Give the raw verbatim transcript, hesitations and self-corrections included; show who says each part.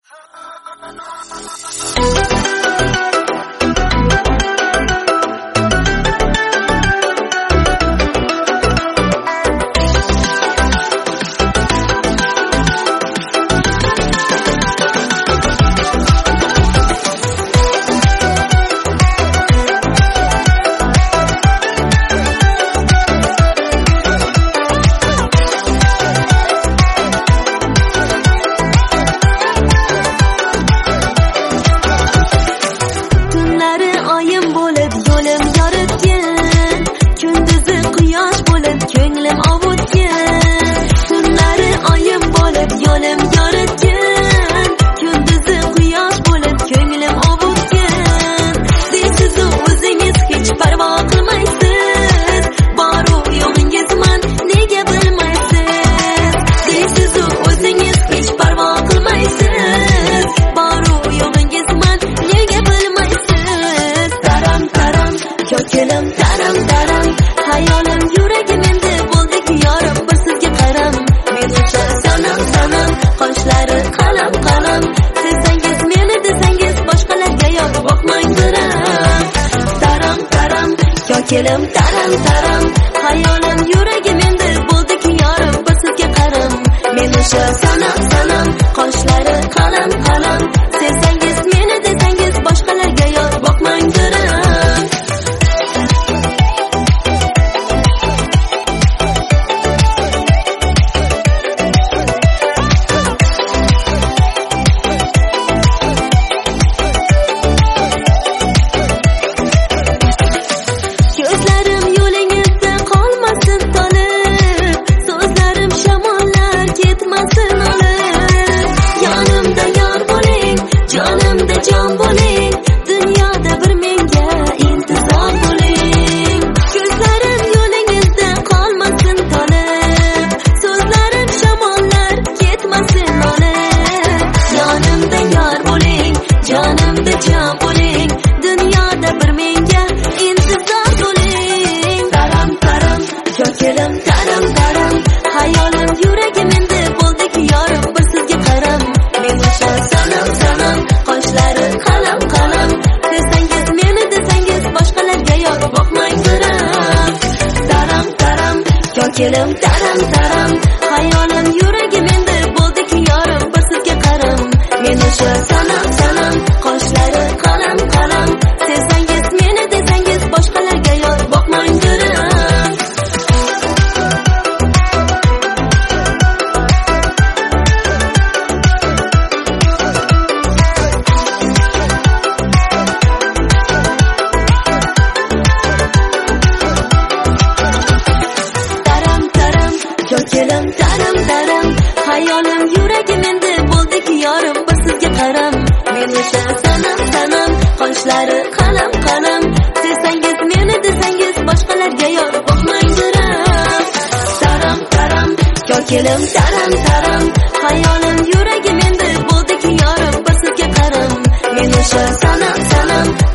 Speaker 1: Kelim taram taram hayolim yuragim endi bo'ldiki yorim bir sizga qaram men o'sha sanam sanam qoshlari qalam qalam sevsangiz meni desangiz boshqalarga yor boqmang diram kelim taram taram hayolim yuragim endi bo'ldiki yorim bir sizga qaram men o'sha sanam sanam qoshlari qalam qalam sevsangiz meni desangiz boshqalarga yor boqmang diram kelim taram taram hayolim yuragim endi bo'ldiki yorim bir sizga qaram men o'sha sanam sanam qoshlari qalam qalam sevsangiz meni desangiz boshqalarga yor boqmang diram taram taram kelim taram taram hayolim yuragim endi bo'ldiki yorim bir sizga qaram men o'sha sanam sanam